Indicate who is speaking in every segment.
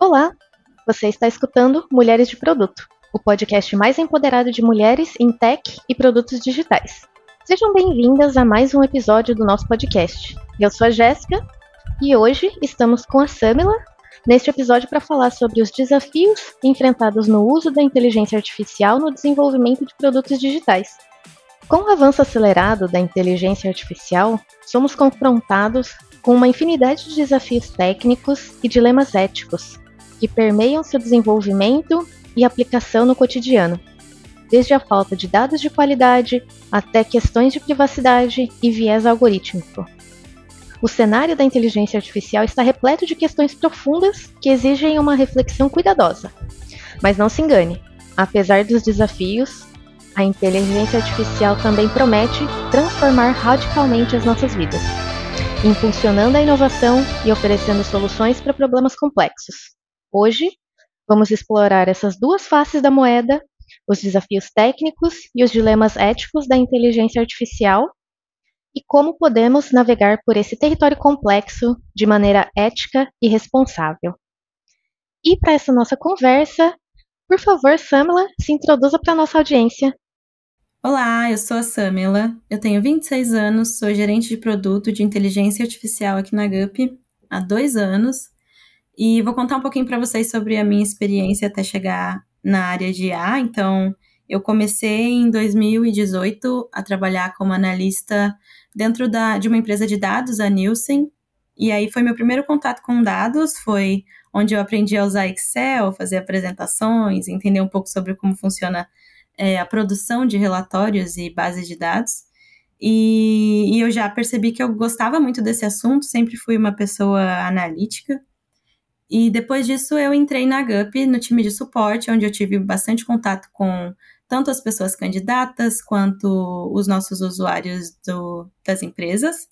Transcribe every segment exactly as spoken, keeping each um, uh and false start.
Speaker 1: Olá! Você está escutando Mulheres de Produto, o podcast mais empoderado de mulheres em tech e produtos digitais. Sejam bem-vindas a mais um episódio do nosso podcast. Eu sou a Jéssica e hoje estamos com a Samila neste episódio para falar sobre os desafios enfrentados no uso da inteligência artificial no desenvolvimento de produtos digitais. Com o avanço acelerado da inteligência artificial, somos confrontados com uma infinidade de desafios técnicos e dilemas éticos que permeiam seu desenvolvimento e aplicação no cotidiano, desde a falta de dados de qualidade até questões de privacidade e viés algorítmico. O cenário da inteligência artificial está repleto de questões profundas que exigem uma reflexão cuidadosa. Mas não se engane, apesar dos desafios, a inteligência artificial também promete transformar radicalmente as nossas vidas, impulsionando a inovação e oferecendo soluções para problemas complexos. Hoje, vamos explorar essas duas faces da moeda, os desafios técnicos e os dilemas éticos da inteligência artificial e como podemos navegar por esse território complexo de maneira ética e responsável. E para essa nossa conversa, por favor, Samila, se introduza para a nossa audiência.
Speaker 2: Olá, eu sou a Samila, eu tenho vinte e seis anos, sou gerente de produto de inteligência artificial aqui na Gup há dois anos e vou contar um pouquinho para vocês sobre a minha experiência até chegar na área de I A. Então, eu comecei em dois mil e dezoito a trabalhar como analista dentro da, de uma empresa de dados, a Nielsen, e aí foi meu primeiro contato com dados, foi onde eu aprendi a usar Excel, fazer apresentações, entender um pouco sobre como funciona é, a produção de relatórios e bases de dados. E, e eu já percebi que eu gostava muito desse assunto, sempre fui uma pessoa analítica. E depois disso eu entrei na Gup, no time de suporte, onde eu tive bastante contato com tanto as pessoas candidatas quanto os nossos usuários do, das empresas.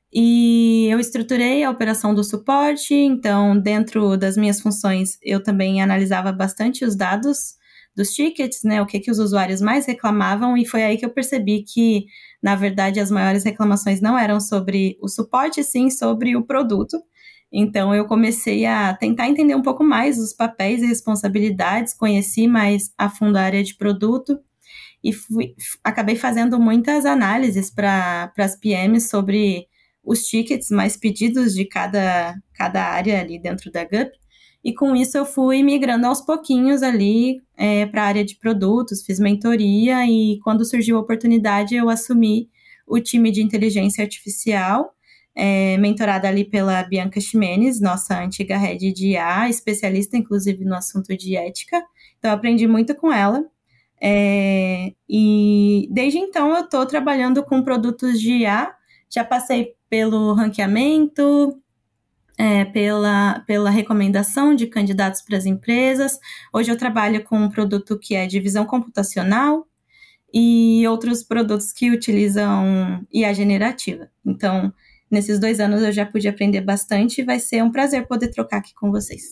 Speaker 2: E eu estruturei a operação do suporte, então dentro das minhas funções eu também analisava bastante os dados dos tickets, né, o que, que os usuários mais reclamavam, e foi aí que eu percebi que, na verdade, as maiores reclamações não eram sobre o suporte, sim sobre o produto. Então, eu comecei a tentar entender um pouco mais os papéis e responsabilidades, conheci mais a fundo a área de produto e fui, acabei fazendo muitas análises para as P Ms sobre os tickets mais pedidos de cada, cada área ali dentro da Gup. E com isso eu fui migrando aos pouquinhos ali é, para a área de produtos, fiz mentoria e quando surgiu a oportunidade eu assumi o time de inteligência artificial, É, mentorada ali pela Bianca Ximenes, nossa antiga head de I A, especialista inclusive no assunto de ética. Então eu aprendi muito com ela. É, e desde então eu estou trabalhando com produtos de I A, já passei pelo ranqueamento, é, pela, pela recomendação de candidatos para as empresas. Hoje eu trabalho com um produto que é de visão computacional e outros produtos que utilizam I A generativa. Então, nesses dois anos eu já pude aprender bastante e vai ser um prazer poder trocar aqui com vocês.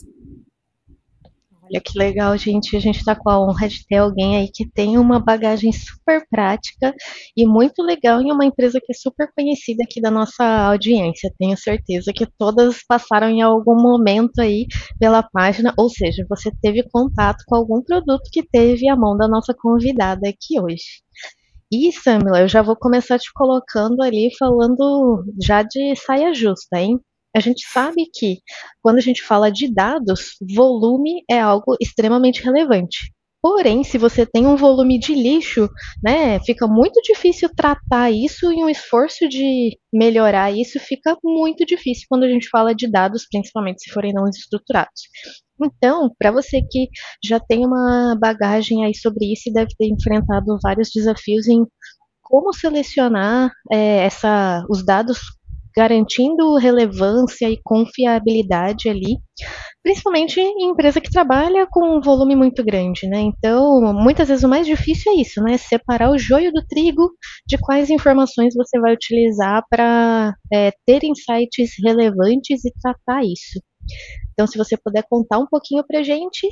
Speaker 1: Olha que legal, gente. A gente está com a honra de ter alguém aí que tem uma bagagem super prática e muito legal em uma empresa que é super conhecida aqui da nossa audiência. Tenho certeza que todas passaram em algum momento aí pela página, ou seja, você teve contato com algum produto que teve a mão da nossa convidada aqui hoje. E, Samila, eu já vou começar te colocando ali falando já de saia justa, hein? A gente sabe que quando a gente fala de dados, volume é algo extremamente relevante. Porém, se você tem um volume de lixo, né, fica muito difícil tratar isso e um esforço de melhorar isso fica muito difícil quando a gente fala de dados, principalmente se forem não estruturados. Então, para você que já tem uma bagagem aí sobre isso e deve ter enfrentado vários desafios em como selecionar é, essa, os dados garantindo relevância e confiabilidade ali, principalmente em empresa que trabalha com um volume muito grande, né? Então, muitas vezes o mais difícil é isso, né? Separar o joio do trigo de quais informações você vai utilizar para é, ter insights relevantes e tratar isso. Então, se você puder contar um pouquinho para a gente.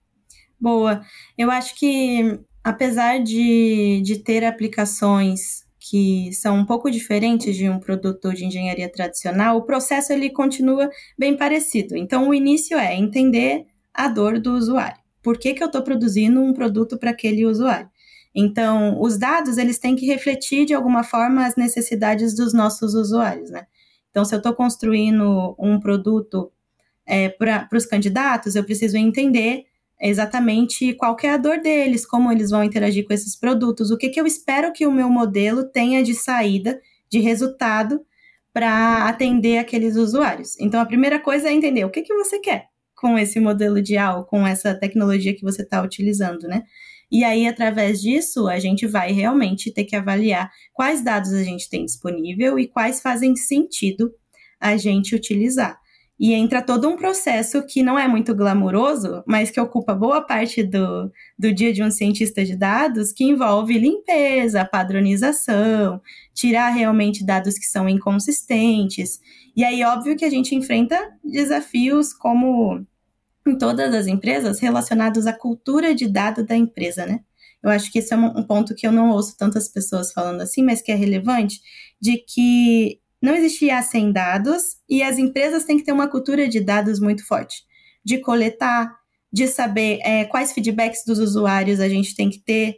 Speaker 2: Boa. Eu acho que, apesar de, de ter aplicações que são um pouco diferentes de um produto de engenharia tradicional, o processo ele continua bem parecido. Então, o início é entender a dor do usuário. Por que que eu estou produzindo um produto para aquele usuário? Então, os dados, eles têm que refletir, de alguma forma, as necessidades dos nossos usuários, né? Então, se eu estou construindo um produto é, para os candidatos, eu preciso entender exatamente qual que é a dor deles, como eles vão interagir com esses produtos, o que, que eu espero que o meu modelo tenha de saída, de resultado, para atender aqueles usuários. Então, a primeira coisa é entender o que, que você quer com esse modelo de I A, com essa tecnologia que você está utilizando, né? E aí, através disso, a gente vai realmente ter que avaliar quais dados a gente tem disponível e quais fazem sentido a gente utilizar. E entra todo um processo que não é muito glamouroso, mas que ocupa boa parte do, do dia de um cientista de dados, que envolve limpeza, padronização, tirar realmente dados que são inconsistentes. E aí, óbvio que a gente enfrenta desafios como em todas as empresas relacionados à cultura de dado da empresa, né? Eu acho que esse é um ponto que eu não ouço tantas pessoas falando assim, mas que é relevante, de que não existe I A sem dados e as empresas têm que ter uma cultura de dados muito forte, de coletar, de saber é, quais feedbacks dos usuários a gente tem que ter,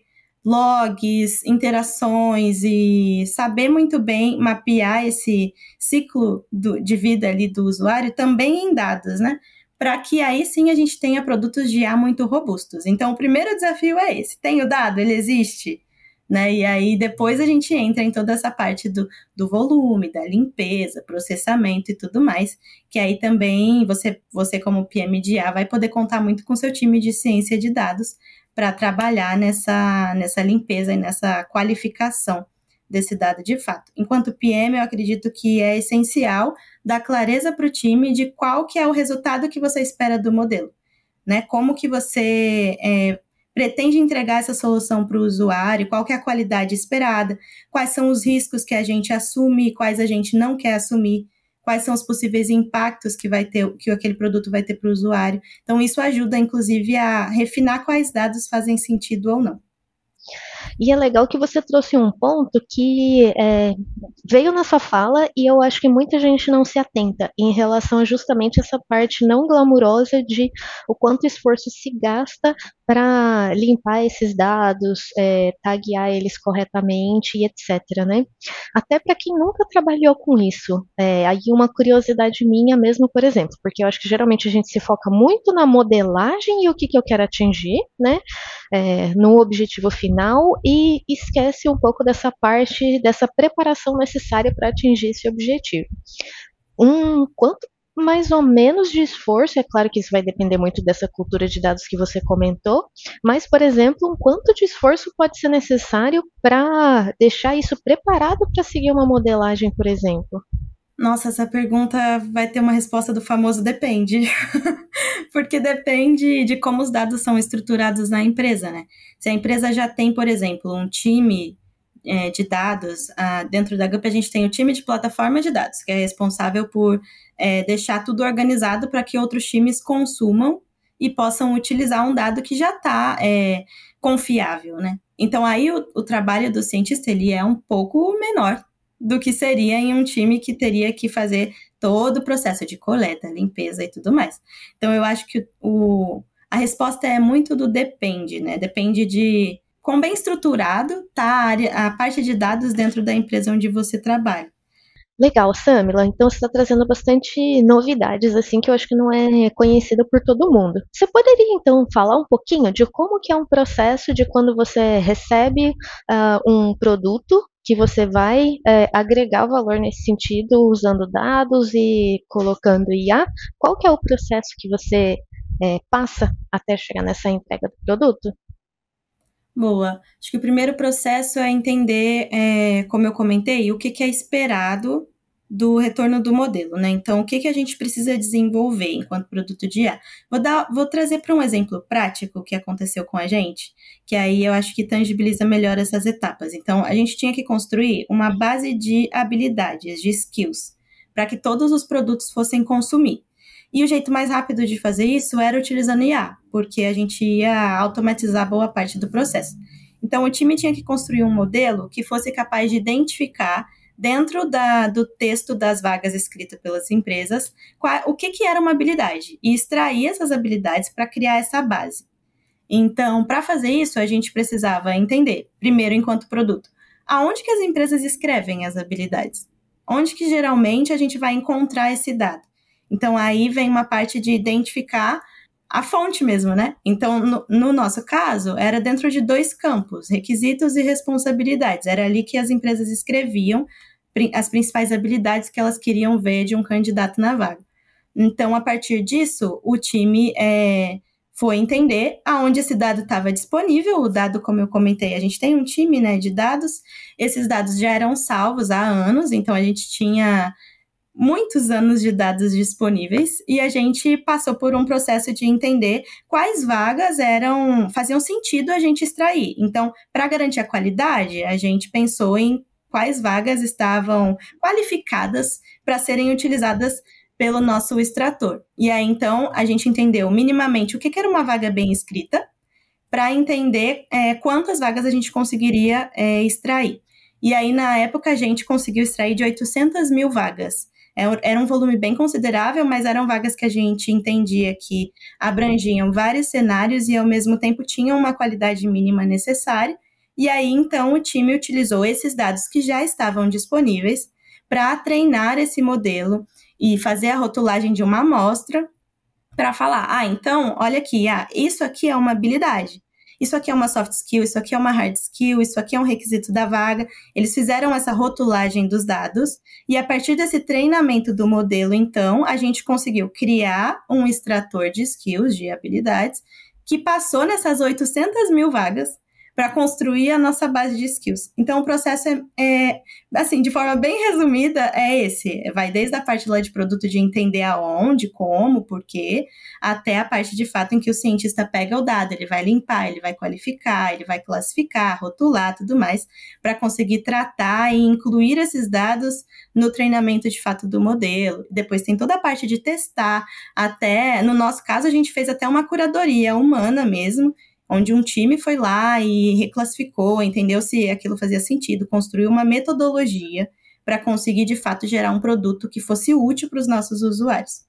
Speaker 2: logs, interações e saber muito bem mapear esse ciclo do, de vida ali do usuário também em dados, né? Para que aí sim a gente tenha produtos de I A muito robustos. Então, o primeiro desafio é esse. Tem o dado? Ele existe? Né? E aí, depois a gente entra em toda essa parte do, do volume, da limpeza, processamento e tudo mais, que aí também você, você como P M de I A, vai poder contar muito com o seu time de ciência de dados para trabalhar nessa, nessa limpeza e nessa qualificação desse dado de fato. Enquanto P M, eu acredito que é essencial dar clareza para o time de qual que é o resultado que você espera do modelo, né? Como que você é, pretende entregar essa solução para o usuário, qual que é a qualidade esperada, quais são os riscos que a gente assume e quais a gente não quer assumir, quais são os possíveis impactos que vai ter, que aquele produto vai ter para o usuário. Então, isso ajuda, inclusive, a refinar quais dados fazem sentido ou não.
Speaker 1: E é legal que você trouxe um ponto que é, veio na sua fala e eu acho que muita gente não se atenta em relação a justamente essa parte não glamurosa de o quanto esforço se gasta para limpar esses dados, é, taguear eles corretamente e etc, né? Até para quem nunca trabalhou com isso. É, aí uma curiosidade minha mesmo, por exemplo, porque eu acho que geralmente a gente se foca muito na modelagem e o que, que eu quero atingir, né? É, no objetivo final e esquece um pouco dessa parte, dessa preparação necessária para atingir esse objetivo. Um quanto mais ou menos de esforço, é claro que isso vai depender muito dessa cultura de dados que você comentou, mas, por exemplo, um quanto de esforço pode ser necessário para deixar isso preparado para seguir uma modelagem, por exemplo?
Speaker 2: Nossa, essa pergunta vai ter uma resposta do famoso depende. Porque depende de como os dados são estruturados na empresa, né? Se a empresa já tem, por exemplo, um time é, de dados, ah, dentro da Gup a gente tem o time de plataforma de dados, que é responsável por é, deixar tudo organizado para que outros times consumam e possam utilizar um dado que já está é, confiável, né? Então, aí o, o trabalho do cientista, ele é um pouco menor do que seria em um time que teria que fazer todo o processo de coleta, limpeza e tudo mais. Então, eu acho que o, a resposta é muito do depende, né? Depende de quão bem estruturado está a, área, a parte de dados dentro da empresa onde você trabalha.
Speaker 1: Legal, Samila. Então você está trazendo bastante novidades, assim, que eu acho que não é conhecida por todo mundo. Você poderia, então, falar um pouquinho de como que é um processo de quando você recebe uh, um produto que você vai uh, agregar valor nesse sentido, usando dados e colocando I A? Qual que é o processo que você uh, passa até chegar nessa entrega do produto?
Speaker 2: Boa. Acho que o primeiro processo é entender, é, como eu comentei, o que, que é esperado do retorno do modelo, né? Então, o que, que a gente precisa desenvolver enquanto produto de I A? Vou, dar, vou trazer para um exemplo prático que aconteceu com a gente, que aí eu acho que tangibiliza melhor essas etapas. Então, a gente tinha que construir uma base de habilidades, de skills, para que todos os produtos fossem consumir. E o jeito mais rápido de fazer isso era utilizando I A, porque a gente ia automatizar boa parte do processo. Então, o time tinha que construir um modelo que fosse capaz de identificar, dentro da, do texto das vagas escritas pelas empresas, qual, o que, que era uma habilidade, e extrair essas habilidades para criar essa base. Então, para fazer isso, a gente precisava entender, primeiro, enquanto produto, aonde que as empresas escrevem as habilidades? Onde que geralmente a gente vai encontrar esse dado? Então, aí vem uma parte de identificar a fonte mesmo, né? Então, no, no nosso caso, era dentro de dois campos, requisitos e responsabilidades. Era ali que as empresas escreviam as principais habilidades que elas queriam ver de um candidato na vaga. Então, a partir disso, o time é, foi entender aonde esse dado estava disponível. O dado, como eu comentei, a gente tem um time, né, de dados. Esses dados já eram salvos há anos, então a gente tinha muitos anos de dados disponíveis, e a gente passou por um processo de entender quais vagas eram, faziam sentido a gente extrair. Então, para garantir a qualidade, a gente pensou em quais vagas estavam qualificadas para serem utilizadas pelo nosso extrator. E aí, então, a gente entendeu minimamente o que era uma vaga bem escrita, para entender é, quantas vagas a gente conseguiria é, extrair. E aí, na época, a gente conseguiu extrair de oitocentas mil vagas. Era um volume bem considerável, mas eram vagas que a gente entendia que abrangiam vários cenários e, ao mesmo tempo, tinham uma qualidade mínima necessária. E aí, então, o time utilizou esses dados que já estavam disponíveis para treinar esse modelo e fazer a rotulagem de uma amostra para falar, ah, então, olha aqui, ah, isso aqui é uma habilidade. Isso aqui é uma soft skill, isso aqui é uma hard skill, isso aqui é um requisito da vaga. Eles fizeram essa rotulagem dos dados e, a partir desse treinamento do modelo, então, a gente conseguiu criar um extrator de skills, de habilidades, que passou nessas oitocentas mil vagas para construir a nossa base de skills. Então, o processo é, é, assim, de forma bem resumida, é esse. Vai desde a parte lá de produto, de entender aonde, como, por quê, até a parte de fato em que o cientista pega o dado, ele vai limpar, ele vai qualificar, ele vai classificar, rotular, tudo mais, para conseguir tratar e incluir esses dados no treinamento de fato do modelo. Depois tem toda a parte de testar, até, no nosso caso, a gente fez até uma curadoria humana mesmo, onde um time foi lá e reclassificou, entendeu se aquilo fazia sentido, construiu uma metodologia para conseguir, de fato, gerar um produto que fosse útil para os nossos usuários.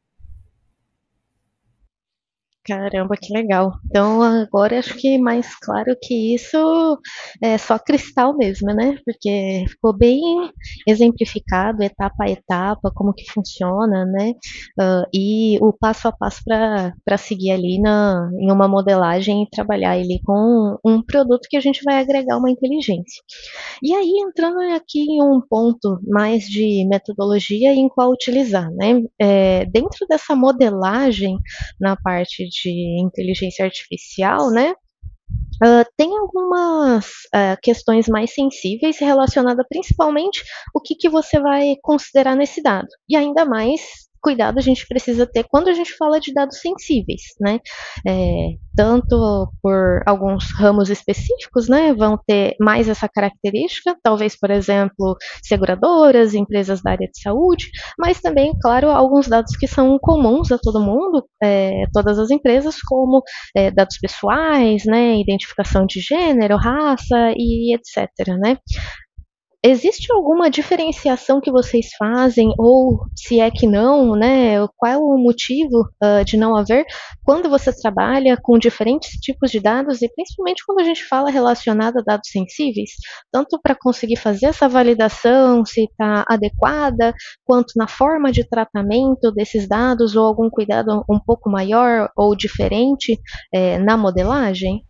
Speaker 1: Caramba, que legal. Então, agora acho que mais claro que isso é só cristal mesmo, né? Porque ficou bem exemplificado, etapa a etapa, como que funciona, né? Uh, e o passo a passo para seguir ali na, em uma modelagem e trabalhar ele com um produto que a gente vai agregar uma inteligência. E aí, entrando aqui em um ponto mais de metodologia e em qual utilizar, né? É, dentro dessa modelagem, na parte de inteligência artificial, né? Uh, tem algumas uh, questões mais sensíveis relacionadas principalmente o que, que você vai considerar nesse dado. E ainda mais cuidado a gente precisa ter quando a gente fala de dados sensíveis, né? É, tanto por alguns ramos específicos, né? Vão ter mais essa característica, talvez, por exemplo, seguradoras, empresas da área de saúde, mas também, claro, alguns dados que são comuns a todo mundo, é, todas as empresas, como é, dados pessoais, né? Identificação de gênero, raça e etcétera, né? Existe alguma diferenciação que vocês fazem, ou se é que não, né? Qual é o motivo uh, de não haver quando você trabalha com diferentes tipos de dados, e principalmente quando a gente fala relacionado a dados sensíveis, tanto para conseguir fazer essa validação, se está adequada, quanto na forma de tratamento desses dados, ou algum cuidado um pouco maior ou diferente é, na modelagem?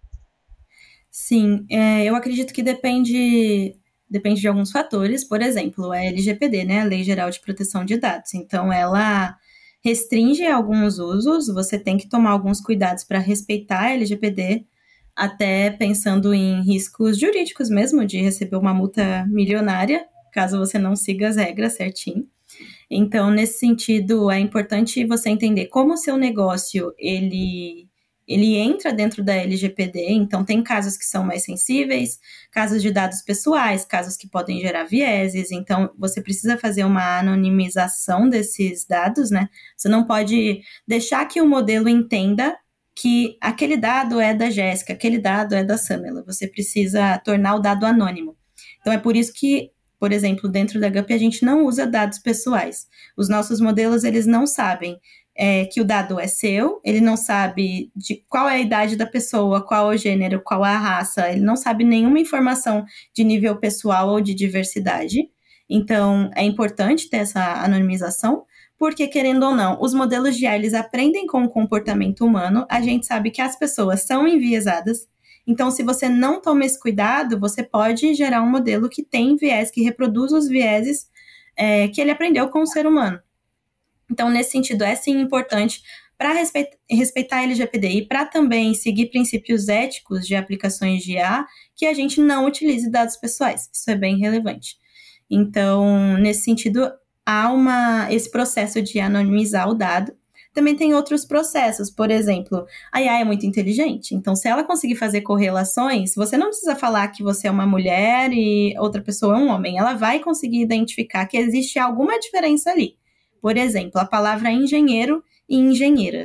Speaker 2: Sim, é, eu acredito que depende... Depende de alguns fatores, por exemplo, a L G P D, né, a Lei Geral de Proteção de Dados. Então, ela restringe alguns usos, você tem que tomar alguns cuidados para respeitar a L G P D, até pensando em riscos jurídicos mesmo, de receber uma multa milionária, caso você não siga as regras certinho. Então, nesse sentido, é importante você entender como o seu negócio, ele... ele entra dentro da L G P D, então tem casos que são mais sensíveis, casos de dados pessoais, casos que podem gerar vieses, então você precisa fazer uma anonimização desses dados, né? Você não pode deixar que o modelo entenda que aquele dado é da Jéssica, aquele dado é da Samela. Você precisa tornar o dado anônimo. Então, é por isso que, por exemplo, dentro da Guppy, a gente não usa dados pessoais. Os nossos modelos, eles não sabem é, que o dado é seu, ele não sabe de qual é a idade da pessoa, qual é o gênero, qual é a raça, ele não sabe nenhuma informação de nível pessoal ou de diversidade. Então, é importante ter essa anonimização, porque, querendo ou não, os modelos de I A, eles aprendem com o comportamento humano, a gente sabe que as pessoas são enviesadas, então, se você não toma esse cuidado, você pode gerar um modelo que tem viés, que reproduz os vieses é, que ele aprendeu com o ser humano. Então, nesse sentido, é sim importante para respeitar, respeitar a L G P D e para também seguir princípios éticos de aplicações de I A, que a gente não utilize dados pessoais. Isso é bem relevante. Então, nesse sentido, há uma, esse processo de anonimizar o dado. Também tem outros processos, por exemplo, a I A é muito inteligente, então se ela conseguir fazer correlações, você não precisa falar que você é uma mulher e outra pessoa é um homem, ela vai conseguir identificar que existe alguma diferença ali. Por exemplo, a palavra engenheiro e engenheira.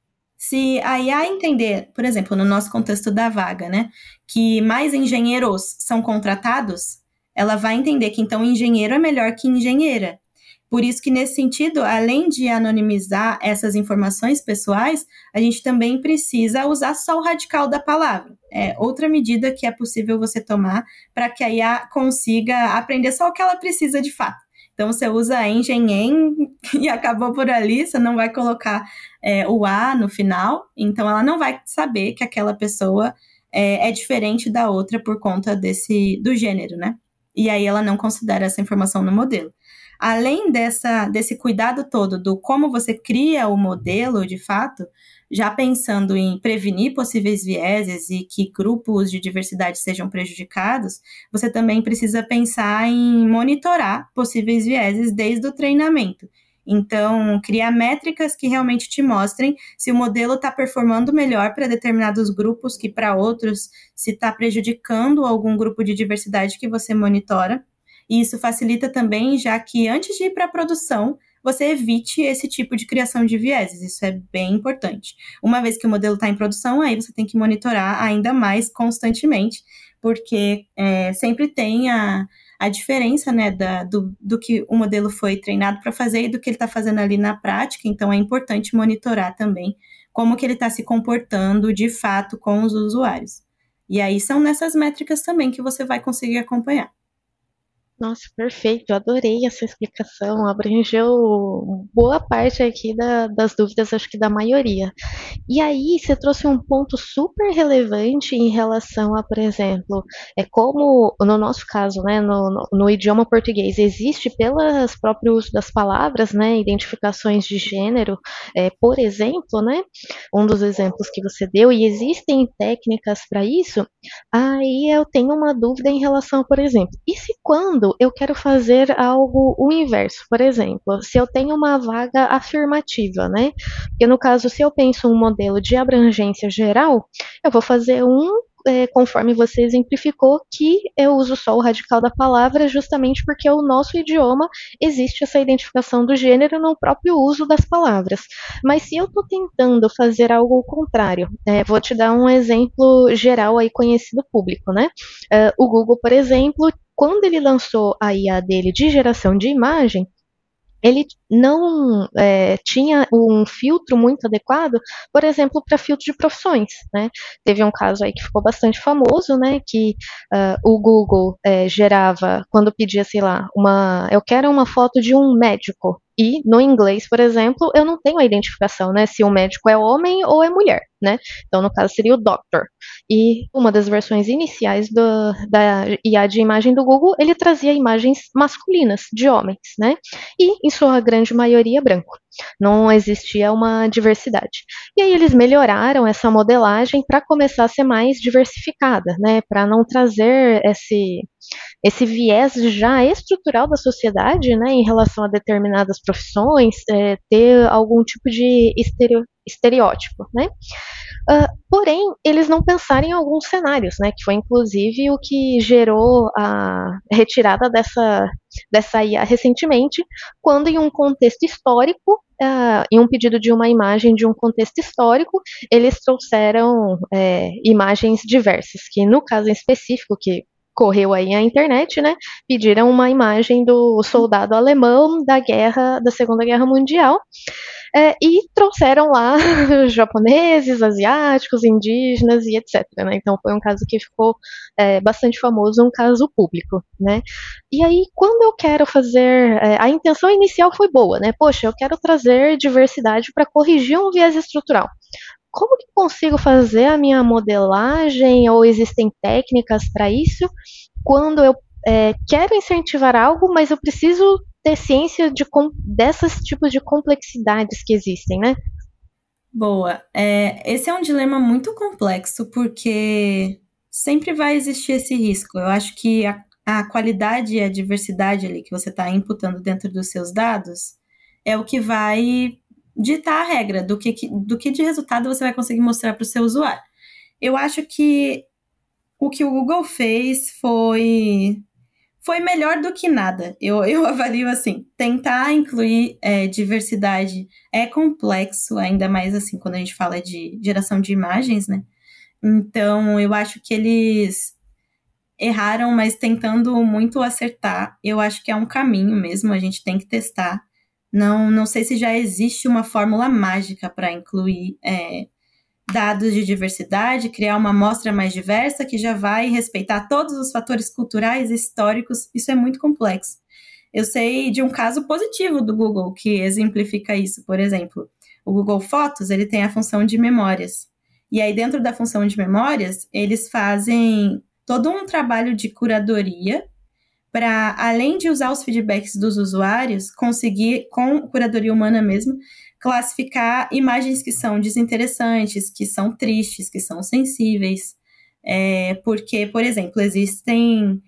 Speaker 2: Se a I A entender, por exemplo, no nosso contexto da vaga, né, que mais engenheiros são contratados, ela vai entender que então engenheiro é melhor que engenheira. Por isso que, nesse sentido, além de anonimizar essas informações pessoais, a gente também precisa usar só o radical da palavra. É outra medida que é possível você tomar para que a I A consiga aprender só o que ela precisa de fato. Então, você usa engenhem e acabou por ali, você não vai colocar é, o A no final, então ela não vai saber que aquela pessoa é, é diferente da outra por conta desse, do gênero, né? E aí ela não considera essa informação no modelo. Além dessa, desse cuidado todo do como você cria o modelo, de fato, já pensando em prevenir possíveis vieses e que grupos de diversidade sejam prejudicados, você também precisa pensar em monitorar possíveis vieses desde o treinamento. Então, criar métricas que realmente te mostrem se o modelo está performando melhor para determinados grupos que para outros, se está prejudicando algum grupo de diversidade que você monitora. E isso facilita também, já que antes de ir para a produção, você evite esse tipo de criação de vieses. Isso é bem importante. Uma vez que o modelo está em produção, aí você tem que monitorar ainda mais constantemente, porque é, sempre tem a, a diferença, né, da, do, do que o modelo foi treinado para fazer e do que ele está fazendo ali na prática. Então, é importante monitorar também como que ele está se comportando de fato com os usuários. E aí são nessas métricas também que você vai conseguir acompanhar.
Speaker 1: Nossa, perfeito, eu adorei essa explicação, abrangeu boa parte aqui da, das dúvidas, acho que da maioria. E aí, você trouxe um ponto super relevante em relação a, por exemplo, é como, no nosso caso, né, no, no, no idioma português, existe pelas próprios uso das palavras, né, identificações de gênero, é, por exemplo, né, um dos exemplos que você deu, e existem técnicas para isso, aí eu tenho uma dúvida em relação, por exemplo, e se quando eu quero fazer algo o inverso, por exemplo, se eu tenho uma vaga afirmativa, né? Porque no caso, se eu penso um modelo de abrangência geral, eu vou fazer um, é, conforme você exemplificou, que eu uso só o radical da palavra, justamente porque o nosso idioma existe essa identificação do gênero no próprio uso das palavras. Mas se eu estou tentando fazer algo contrário, é, vou te dar um exemplo geral aí conhecido público, né? Uh, o Google, por exemplo, quando ele lançou a I A dele de geração de imagem, ele não é, tinha um filtro muito adequado, por exemplo, para filtro de profissões, né? Teve um caso aí que ficou bastante famoso, né? Que uh, o Google é, gerava, quando pedia, sei lá, uma, eu quero uma foto de um médico. E no inglês, por exemplo, eu não tenho a identificação, né? Se o médico é homem ou é mulher, né? Então, no caso, seria o doctor. E uma das versões iniciais do, da I A de imagem do Google, ele trazia imagens masculinas de homens, né? E, em sua grande maioria, branco. Não existia uma diversidade. E aí eles melhoraram essa modelagem para começar a ser mais diversificada, né? Para não trazer esse esse viés já estrutural da sociedade, né, em relação a determinadas profissões, é, ter algum tipo de estereo, estereótipo, né? Uh, porém, eles não pensaram em alguns cenários, né? Que foi inclusive o que gerou a retirada dessa, dessa I A recentemente, quando em um contexto histórico, uh, em um pedido de uma imagem de um contexto histórico, eles trouxeram é, imagens diversas, que no caso em específico, que correu aí a internet, né? Pediram uma imagem do soldado alemão da guerra, da Segunda Guerra Mundial. É, e trouxeram lá japoneses, asiáticos, indígenas e etcétera. Né? Então foi um caso que ficou é, bastante famoso, um caso público. Né? E aí, quando eu quero fazer. É, a intenção inicial foi boa, né? Poxa, eu quero trazer diversidade para corrigir um viés estrutural. Como que eu consigo fazer a minha modelagem, ou existem técnicas para isso, quando eu é, quero incentivar algo, mas eu preciso ter ciência de, desses tipos de complexidades que existem, né?
Speaker 2: Boa. É, esse é um dilema muito complexo, porque sempre vai existir esse risco. Eu acho que a, a qualidade e a diversidade ali que você está imputando dentro dos seus dados é o que vai ditar a regra do que, do que de resultado você vai conseguir mostrar para o seu usuário. Eu acho que o que o Google fez foi... foi melhor do que nada. Eu, eu avalio assim, tentar incluir é, diversidade é complexo, ainda mais assim quando a gente fala de geração de imagens, né? Então, eu acho que eles erraram, mas tentando muito acertar. Eu acho que é um caminho mesmo, a gente tem que testar. Não, não sei se já existe uma fórmula mágica para incluir é, dados de diversidade, criar uma amostra mais diversa que já vai respeitar todos os fatores culturais e históricos. Isso é muito complexo. Eu sei de um caso positivo do Google que exemplifica isso. Por exemplo, o Google Fotos, ele tem a função de memórias. E aí, dentro da função de memórias, eles fazem todo um trabalho de curadoria para, além de usar os feedbacks dos usuários, conseguir, com curadoria humana mesmo, classificar imagens que são desinteressantes, que são tristes, que são sensíveis. É, porque, por exemplo, existem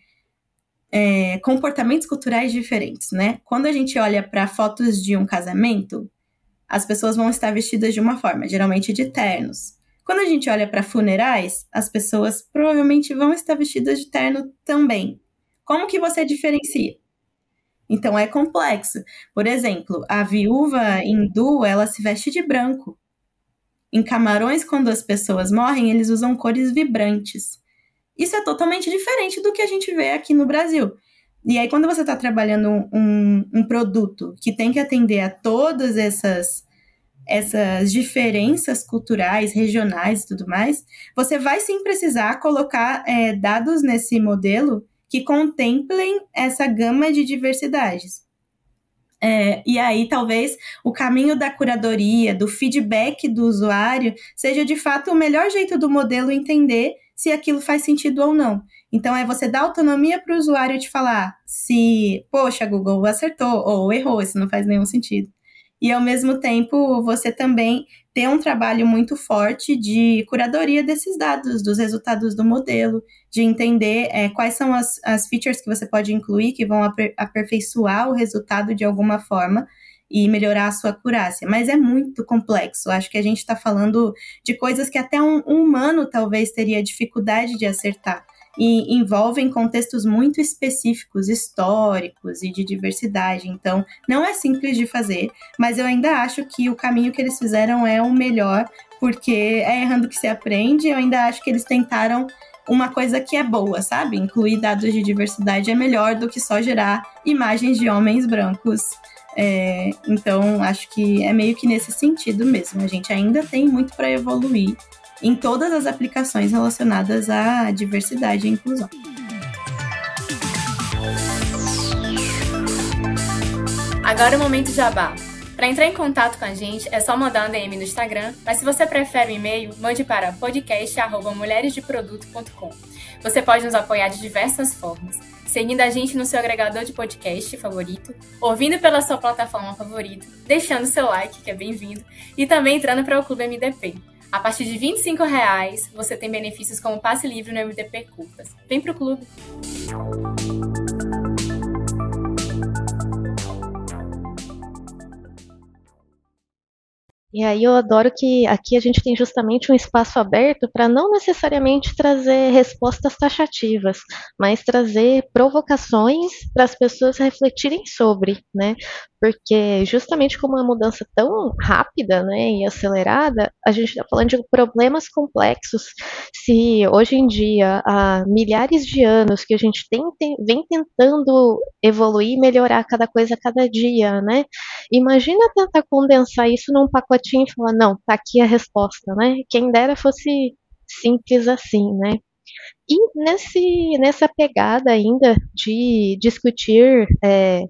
Speaker 2: é, comportamentos culturais diferentes, né? Quando a gente olha para fotos de um casamento, as pessoas vão estar vestidas de uma forma, geralmente de ternos. Quando a gente olha para funerais, as pessoas provavelmente vão estar vestidas de terno também. Como que você diferencia? Então, é complexo. Por exemplo, a viúva hindu, ela se veste de branco. Em Camarões, quando as pessoas morrem, eles usam cores vibrantes. Isso é totalmente diferente do que a gente vê aqui no Brasil. E aí, quando você está trabalhando um, um produto que tem que atender a todas essas, essas diferenças culturais, regionais e tudo mais, você vai sim precisar colocar é, dados nesse modelo que contemplem essa gama de diversidades. É, e aí, talvez, o caminho da curadoria, do feedback do usuário, seja, de fato, o melhor jeito do modelo entender se aquilo faz sentido ou não. Então, é você dar autonomia para o usuário de falar se, poxa, Google acertou ou errou, isso não faz nenhum sentido. E, ao mesmo tempo, você também ter um trabalho muito forte de curadoria desses dados, dos resultados do modelo, de entender é, quais são as, as features que você pode incluir que vão aper, aperfeiçoar o resultado de alguma forma e melhorar a sua acurácia. Mas é muito complexo. Acho que a gente está falando de coisas que até um, um humano talvez teria dificuldade de acertar. E envolvem contextos muito específicos, históricos e de diversidade. Então, não é simples de fazer, mas eu ainda acho que o caminho que eles fizeram é o melhor, porque é errando que se aprende. Eu ainda acho que eles tentaram uma coisa que é boa, sabe? Incluir dados de diversidade é melhor do que só gerar imagens de homens brancos. É, então, acho que é meio que nesse sentido mesmo. A gente ainda tem muito para evoluir em todas as aplicações relacionadas à diversidade e inclusão.
Speaker 3: Agora é o momento jabá. Para entrar em contato com a gente, é só mandar um D M no Instagram, mas se você prefere o e-mail, mande para podcast arroba mulheres de produto ponto com. Você pode nos apoiar de diversas formas, seguindo a gente no seu agregador de podcast favorito, ouvindo pela sua plataforma favorita, deixando seu like, que é bem-vindo, e também entrando para o Clube M D P. A partir de vinte e cinco reais, você tem benefícios como passe livre no M D P Curtas. Vem pro clube!
Speaker 1: E aí eu adoro que aqui a gente tem justamente um espaço aberto para não necessariamente trazer respostas taxativas, mas trazer provocações para as pessoas refletirem sobre, né? Porque justamente como uma mudança tão rápida, né, e acelerada, a gente está falando de problemas complexos. Se hoje em dia, há milhares de anos que a gente tem, tem, vem tentando evoluir e melhorar cada coisa a cada dia, né? Imagina tentar condensar isso num pacotinho e falar, não, tá aqui a resposta, né? Quem dera fosse simples assim, né? E nesse, nessa pegada ainda de discutir é,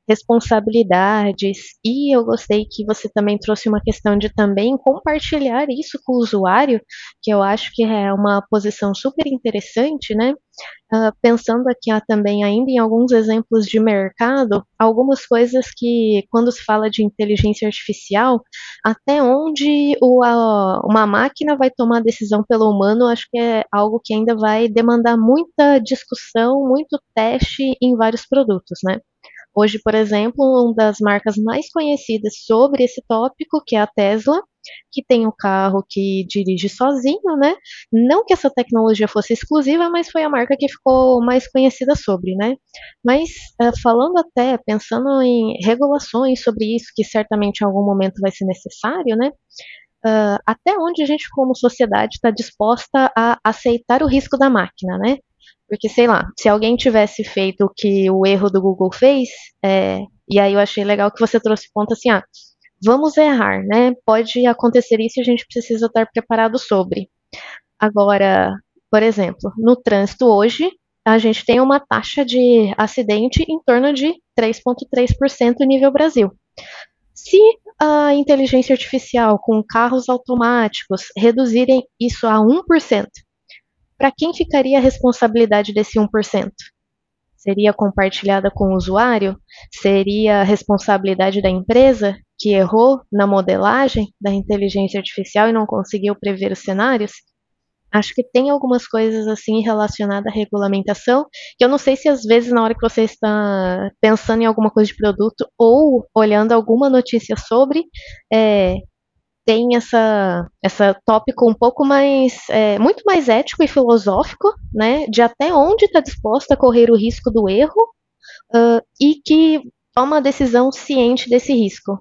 Speaker 1: responsabilidades, e eu gostei que você também trouxe uma questão de também compartilhar isso com o usuário, que eu acho que é uma posição super interessante, né? Uh, pensando aqui ah, também ainda em alguns exemplos de mercado, algumas coisas que, quando se fala de inteligência artificial, até onde o, a, uma máquina vai tomar decisão pelo humano, acho que é algo que ainda vai demandar muita discussão, muito teste em vários produtos, né? Hoje, por exemplo, uma das marcas mais conhecidas sobre esse tópico, que é a Tesla, que tem um carro que dirige sozinho, né? Não que essa tecnologia fosse exclusiva, mas foi a marca que ficou mais conhecida sobre, né? Mas uh, falando até, pensando em regulações sobre isso, que certamente em algum momento vai ser necessário, né? Uh, até onde a gente, como sociedade, está disposta a aceitar o risco da máquina, né? Porque, sei lá, se alguém tivesse feito o que o erro do Google fez, é, e aí eu achei legal que você trouxe ponto assim, ah, vamos errar, né? Pode acontecer isso e a gente precisa estar preparado sobre. Agora, por exemplo, no trânsito hoje, a gente tem uma taxa de acidente em torno de três vírgula três por cento nível Brasil. Se a inteligência artificial com carros automáticos reduzirem isso a um por cento, para quem ficaria a responsabilidade desse um por cento? Seria compartilhada com o usuário? Seria a responsabilidade da empresa que errou na modelagem da inteligência artificial e não conseguiu prever os cenários? Acho que tem algumas coisas assim relacionadas à regulamentação, que eu não sei se às vezes na hora que você está pensando em alguma coisa de produto ou olhando alguma notícia sobre, é, tem essa, essa tópico um pouco mais, é, muito mais ético e filosófico, né, de até onde está disposto a correr o risco do erro uh, e que toma a decisão ciente desse risco.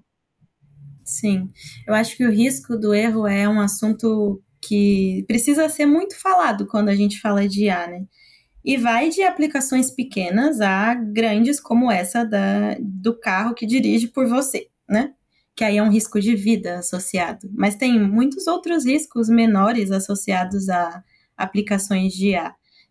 Speaker 2: Sim, eu acho que o risco do erro é um assunto que precisa ser muito falado quando a gente fala de I A, né? E vai de aplicações pequenas a grandes como essa da, do carro que dirige por você, né? Que aí é um risco de vida associado. Mas tem muitos outros riscos menores associados a aplicações de I A.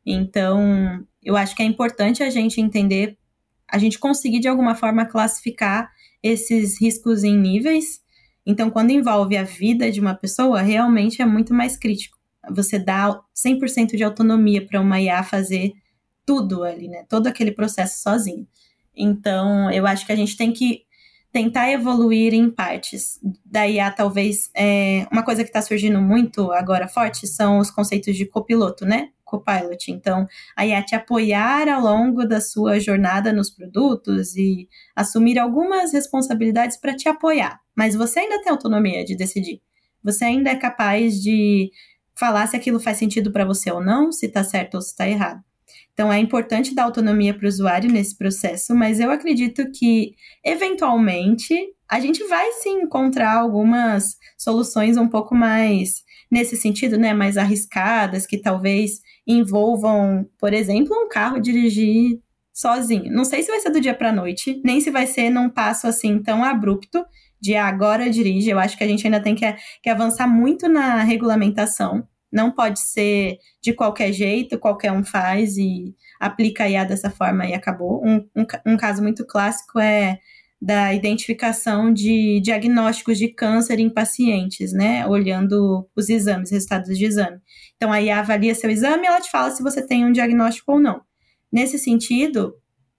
Speaker 2: Então, eu acho que é importante a gente entender, a gente conseguir de alguma forma classificar esses riscos em níveis. Então, quando envolve a vida de uma pessoa, realmente é muito mais crítico. Você dá cem por cento de autonomia para uma I A fazer tudo ali, né? Todo aquele processo sozinho. Então, eu acho que a gente tem que tentar evoluir em partes. Da I A, talvez, é, uma coisa que está surgindo muito agora forte são os conceitos de copiloto, né? Copilot. Então, a I A te apoiar ao longo da sua jornada nos produtos e assumir algumas responsabilidades para te apoiar. Mas você ainda tem autonomia de decidir. Você ainda é capaz de falar se aquilo faz sentido para você ou não, se está certo ou se está errado. Então, é importante dar autonomia para o usuário nesse processo, mas eu acredito que, eventualmente, a gente vai sim encontrar algumas soluções um pouco mais nesse sentido, né, mais arriscadas, que talvez envolvam, por exemplo, um carro dirigir sozinho. Não sei se vai ser do dia para a noite, nem se vai ser num passo assim tão abrupto de agora dirige. Eu acho que a gente ainda tem que, que avançar muito na regulamentação. Não pode ser de qualquer jeito, qualquer um faz e aplica a I A dessa forma e acabou. Um, um, um caso muito clássico é da identificação de diagnósticos de câncer em pacientes, né? Olhando os exames, resultados de exame. Então, a I A avalia seu exame e ela te fala se você tem um diagnóstico ou não. Nesse sentido,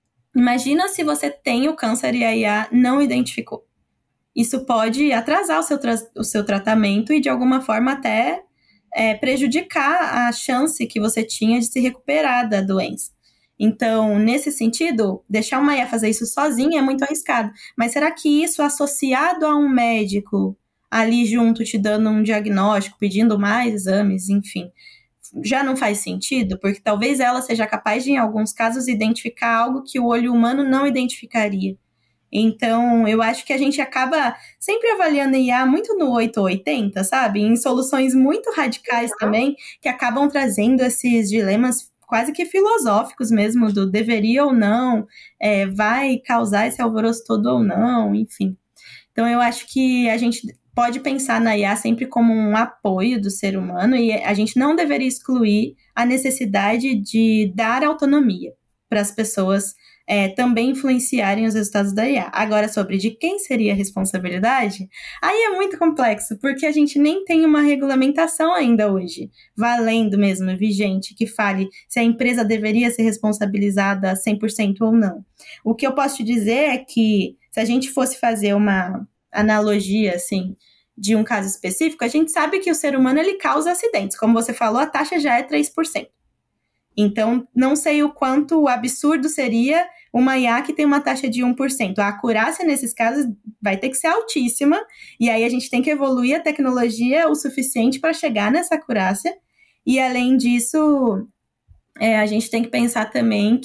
Speaker 2: imagina se você tem o câncer e a I A não identificou. Isso pode atrasar o seu, tra- o seu tratamento e, de alguma forma, até é, prejudicar a chance que você tinha de se recuperar da doença. Então, nesse sentido, deixar uma I A fazer isso sozinha é muito arriscado. Mas será que isso, associado a um médico, ali junto te dando um diagnóstico, pedindo mais exames, enfim, já não faz sentido, porque talvez ela seja capaz de, em alguns casos, identificar algo que o olho humano não identificaria. Então, eu acho que a gente acaba sempre avaliando I A muito no oito ou oitenta, sabe? Em soluções muito radicais também, que acabam trazendo esses dilemas quase que filosóficos mesmo, do deveria ou não, é, vai causar esse alvoroço todo ou não, enfim. Então, eu acho que a gente pode pensar na I A sempre como um apoio do ser humano e a gente não deveria excluir a necessidade de dar autonomia para as pessoas é, também influenciarem os resultados da I A. Agora, sobre de quem seria a responsabilidade, aí é muito complexo, porque a gente nem tem uma regulamentação ainda hoje, valendo mesmo, vigente, que fale se a empresa deveria ser responsabilizada cem por cento ou não. O que eu posso te dizer é que se a gente fosse fazer uma analogia, assim, de um caso específico, a gente sabe que o ser humano, ele causa acidentes. Como você falou, a taxa já é três por cento. Então, não sei o quanto absurdo seria uma I A que tem uma taxa de um por cento. A acurácia, nesses casos, vai ter que ser altíssima, e aí a gente tem que evoluir a tecnologia o suficiente para chegar nessa acurácia. E, além disso, é, a gente tem que pensar também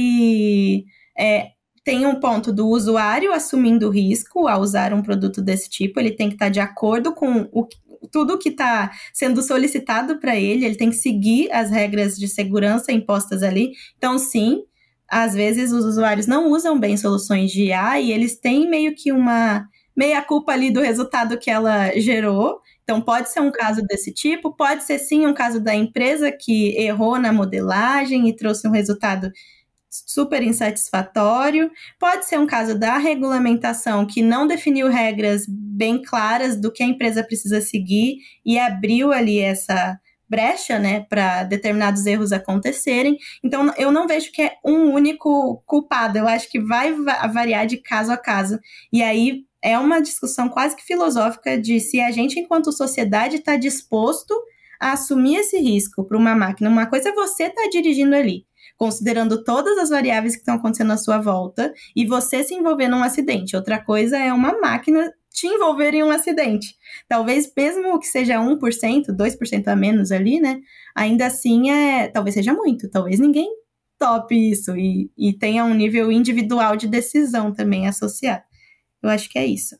Speaker 2: que é, tem um ponto do usuário assumindo o risco ao usar um produto desse tipo, ele tem que estar de acordo com o tudo que está sendo solicitado para ele, ele tem que seguir as regras de segurança impostas ali. Então, sim, às vezes os usuários não usam bem soluções de I A e eles têm meio que uma meia-culpa ali do resultado que ela gerou. Então, pode ser um caso desse tipo, pode ser sim um caso da empresa que errou na modelagem e trouxe um resultado super insatisfatório. Pode ser um caso da regulamentação que não definiu regras bem claras do que a empresa precisa seguir e abriu ali essa brecha, né, para determinados erros acontecerem. Então, eu não vejo que é um único culpado. Eu acho que vai variar de caso a caso. E aí é uma discussão quase que filosófica de se a gente, enquanto sociedade, está disposto a assumir esse risco para uma máquina. Uma coisa é você estar tá dirigindo ali, considerando todas as variáveis que estão acontecendo à sua volta, e você se envolver num acidente. Outra coisa é uma máquina te envolver em um acidente. Talvez mesmo que seja um por cento, dois por cento a menos ali, né? Ainda assim, é, talvez seja muito. Talvez ninguém tope isso e, e tenha um nível individual de decisão também associado. Eu acho que é isso.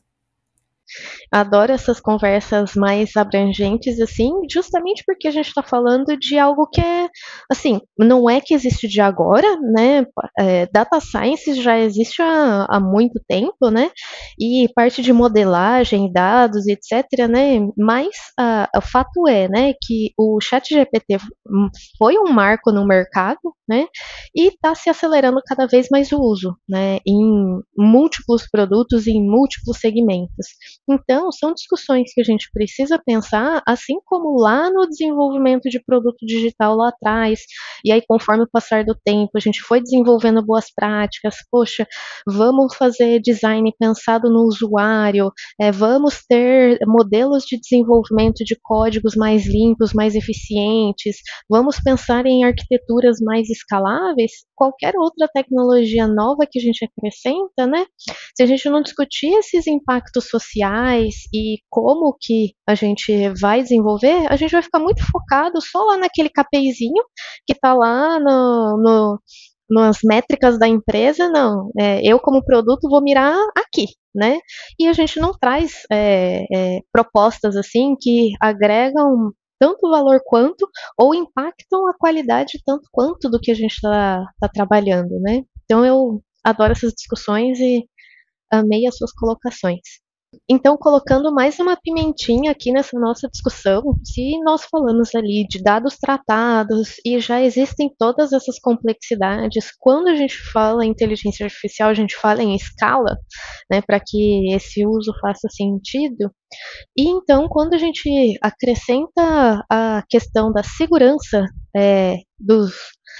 Speaker 1: Adoro essas conversas mais abrangentes, assim, justamente porque a gente está falando de algo que é, assim, não é que existe de agora, né? É, data science já existe há, há muito tempo, né? E parte de modelagem, dados, etcétera, né? Mas a, o fato é, né, que o ChatGPT foi um marco no mercado, né? E está se acelerando cada vez mais o uso, né? Em múltiplos produtos, em múltiplos segmentos. Então, são discussões que a gente precisa pensar, assim como lá no desenvolvimento de produto digital lá atrás, e aí conforme o passar do tempo, a gente foi desenvolvendo boas práticas, poxa, vamos fazer design pensado no usuário, é, vamos ter modelos de desenvolvimento de códigos mais limpos, mais eficientes, vamos pensar em arquiteturas mais escaláveis, qualquer outra tecnologia nova que a gente acrescenta, né? Se a gente não discutir esses impactos sociais e como que a gente vai desenvolver, a gente vai ficar muito focado só lá naquele KPIzinho que está lá no, no, nas métricas da empresa. Não, é, eu como produto vou mirar aqui, né? E a gente não traz é, é, propostas assim que agregam tanto valor quanto, ou impactam a qualidade tanto quanto do que a gente está tá trabalhando, né? Então eu adoro essas discussões e amei as suas colocações. Então, colocando mais uma pimentinha aqui nessa nossa discussão, se nós falamos ali de dados tratados e já existem todas essas complexidades, quando a gente fala em inteligência artificial, a gente fala em escala, né, para que esse uso faça sentido. E então, quando a gente acrescenta a questão da segurança é, dos,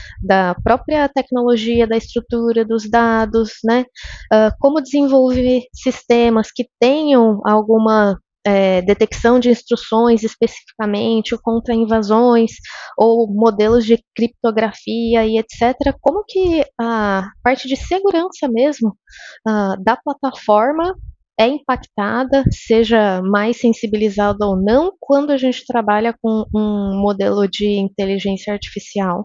Speaker 1: da própria tecnologia, da estrutura dos dados, né, uh, como desenvolver sistemas que tenham alguma é, detecção de instruções especificamente, ou contra invasões, ou modelos de criptografia e etcétera, como que a parte de segurança mesmo uh, da plataforma é impactada, seja mais sensibilizada ou não, quando a gente trabalha com um modelo de inteligência artificial?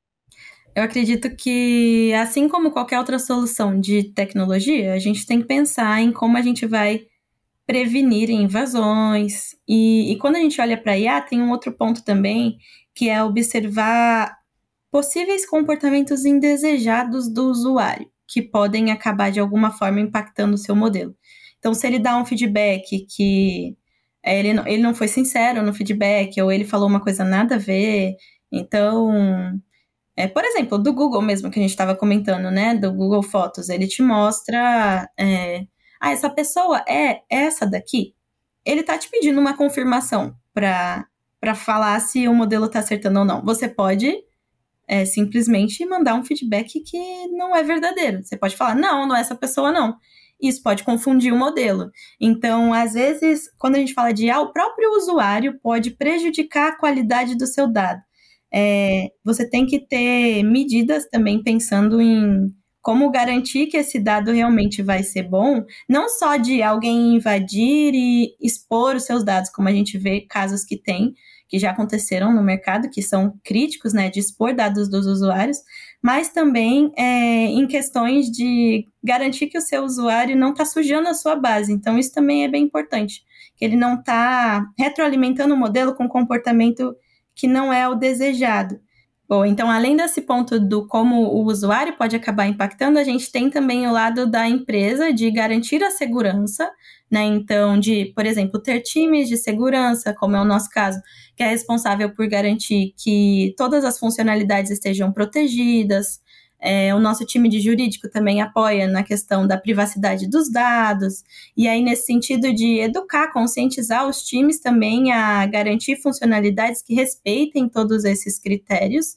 Speaker 2: Eu acredito que, assim como qualquer outra solução de tecnologia, a gente tem que pensar em como a gente vai prevenir invasões. E, e quando a gente olha para a I A, tem um outro ponto também, que é observar possíveis comportamentos indesejados do usuário, que podem acabar de alguma forma impactando o seu modelo. Então, se ele dá um feedback que é, ele, não, ele não foi sincero no feedback, ou ele falou uma coisa nada a ver, então... É, por exemplo, do Google mesmo, que a gente estava comentando, né? Do Google Fotos, ele te mostra... É, ah, essa pessoa é essa daqui? Ele tá te pedindo uma confirmação para para falar se o modelo está acertando ou não. Você pode é, simplesmente mandar um feedback que não é verdadeiro. Você pode falar, não, não é essa pessoa, não. Isso pode confundir o modelo. Então, às vezes, quando a gente fala de ah, o próprio usuário pode prejudicar a qualidade do seu dado. É, você tem que ter medidas também pensando em como garantir que esse dado realmente vai ser bom, não só de alguém invadir e expor os seus dados, como a gente vê casos que tem, que já aconteceram no mercado, que são críticos, né, de expor dados dos usuários, mas também é, em questões de garantir que o seu usuário não está sujando a sua base. Então, isso também é bem importante, que ele não está retroalimentando o modelo com comportamento que não é o desejado. Bom, então, além desse ponto do como o usuário pode acabar impactando, a gente tem também o lado da empresa de garantir a segurança, né? Então, de, por exemplo, ter times de segurança, como é o nosso caso, que é responsável por garantir que todas as funcionalidades estejam protegidas. É, o nosso time de jurídico também apoia na questão da privacidade dos dados, e aí nesse sentido de educar, conscientizar os times também a garantir funcionalidades que respeitem todos esses critérios.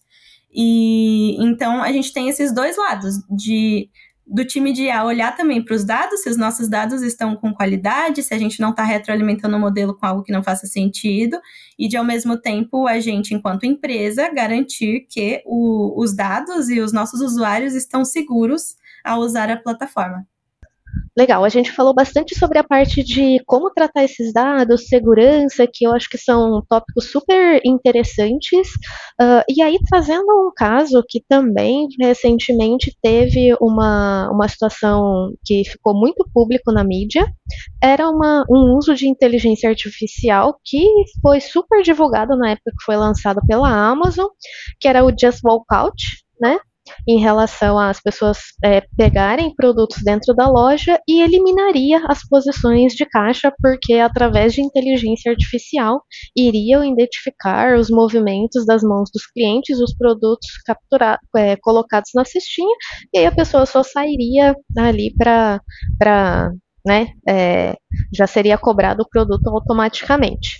Speaker 2: E então a gente tem esses dois lados, de, do time de I A olhar também para os dados, se os nossos dados estão com qualidade, se a gente não está retroalimentando o modelo com algo que não faça sentido, e de, ao mesmo tempo, a gente, enquanto empresa, garantir que o, os dados e os nossos usuários estão seguros ao usar a plataforma.
Speaker 1: Legal, a gente falou bastante sobre a parte de como tratar esses dados, segurança, que eu acho que são tópicos super interessantes. Uh, e aí, trazendo um caso que também recentemente teve uma, uma situação que ficou muito público na mídia, era uma, um uso de inteligência artificial que foi super divulgado na época que foi lançado pela Amazon, que era o Just Walk Out, né? Em relação às pessoas é, pegarem produtos dentro da loja e eliminaria as posições de caixa, porque através de inteligência artificial iriam identificar os movimentos das mãos dos clientes, os produtos captura, é, colocados na cestinha, e aí a pessoa só sairia ali para, né, é, já seria cobrado o produto automaticamente.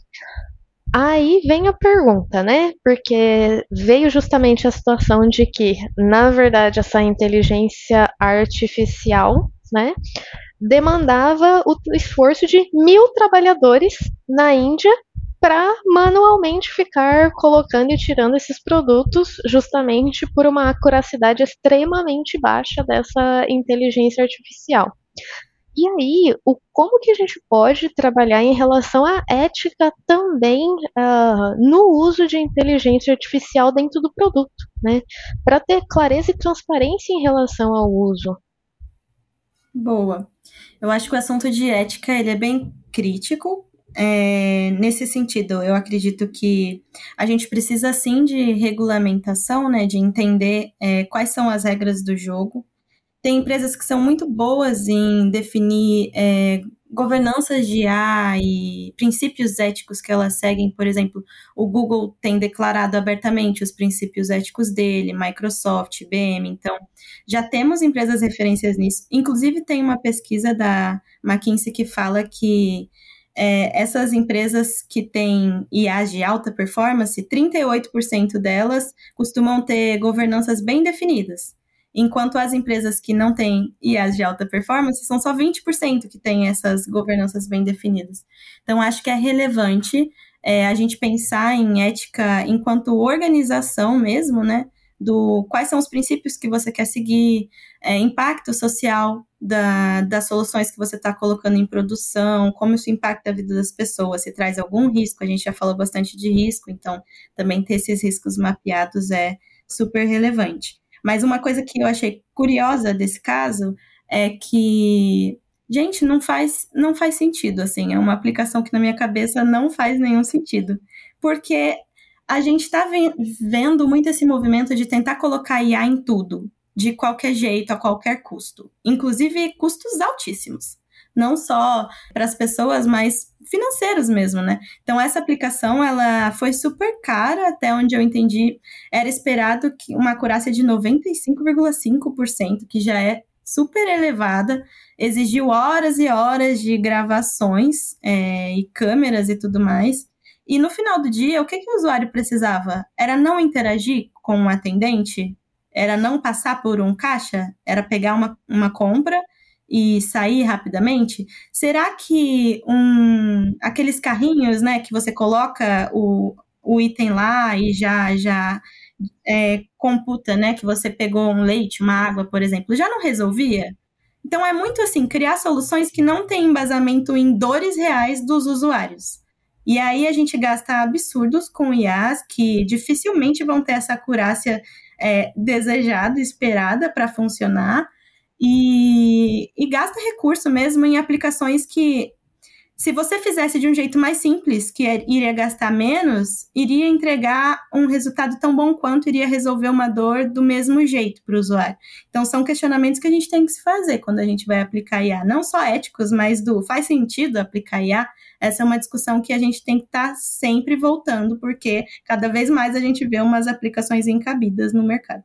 Speaker 1: Aí vem a pergunta, né? Porque veio justamente a situação de que, na verdade, essa inteligência artificial, né, demandava o esforço de mil trabalhadores na Índia para manualmente ficar colocando e tirando esses produtos, justamente por uma acuracidade extremamente baixa dessa inteligência artificial. E aí, o, como que a gente pode trabalhar em relação à ética também uh, no uso de inteligência artificial dentro do produto, né? Para ter clareza e transparência em relação ao uso.
Speaker 2: Boa. Eu acho que o assunto de ética ele é bem crítico. É, nesse sentido, eu acredito que a gente precisa sim de regulamentação, né? De entender é, quais são as regras do jogo. Tem empresas que são muito boas em definir é, governanças de I A e princípios éticos que elas seguem. Por exemplo, o Google tem declarado abertamente os princípios éticos dele, Microsoft, I B M. Então, já temos empresas referências nisso. Inclusive, tem uma pesquisa da McKinsey que fala que é, essas empresas que têm I As de alta performance, trinta e oito por cento delas costumam ter governanças bem definidas. Enquanto as empresas que não têm I As de alta performance, são só vinte por cento que têm essas governanças bem definidas. Então, acho que é relevante é, a gente pensar em ética enquanto organização mesmo, né? Do quais são os princípios que você quer seguir, é, impacto social da, das soluções que você está colocando em produção, como isso impacta a vida das pessoas, se traz algum risco, a gente já falou bastante de risco, então também ter esses riscos mapeados é super relevante. Mas uma coisa que eu achei curiosa desse caso é que, gente, não faz, não faz sentido, assim, é uma aplicação que na minha cabeça não faz nenhum sentido, porque a gente está vendo muito esse movimento de tentar colocar I A em tudo, de qualquer jeito, a qualquer custo, inclusive custos altíssimos, não só para as pessoas, mas financeiros mesmo, né? Então essa aplicação, ela foi super cara, até onde eu entendi, era esperado que uma acurácia de noventa e cinco vírgula cinco por cento, que já é super elevada, exigiu horas e horas de gravações é, e câmeras e tudo mais. E no final do dia, o que, que o usuário precisava? Era não interagir com um atendente? Era não passar por um caixa? Era pegar uma, uma compra e sair rapidamente? Será que um, aqueles carrinhos, né, que você coloca o, o item lá e já, já é, computa, né, que você pegou um leite, uma água, por exemplo, já não resolvia? Então é muito assim, criar soluções que não têm embasamento em dores reais dos usuários. E aí a gente gasta absurdos com I As que dificilmente vão ter essa acurácia é, desejada, esperada para funcionar, e, e gasta recurso mesmo em aplicações que, se você fizesse de um jeito mais simples, que é, iria gastar menos, iria entregar um resultado tão bom quanto, iria resolver uma dor do mesmo jeito para o usuário. Então, são questionamentos que a gente tem que se fazer quando a gente vai aplicar I A. Não só éticos, mas do faz sentido aplicar I A? Essa é uma discussão que a gente tem que estar sempre voltando, porque cada vez mais a gente vê umas aplicações encabidas no mercado.